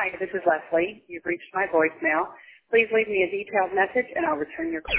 Hi, this is Leslie. You've reached my voicemail. Please leave me a detailed message and I'll return your call.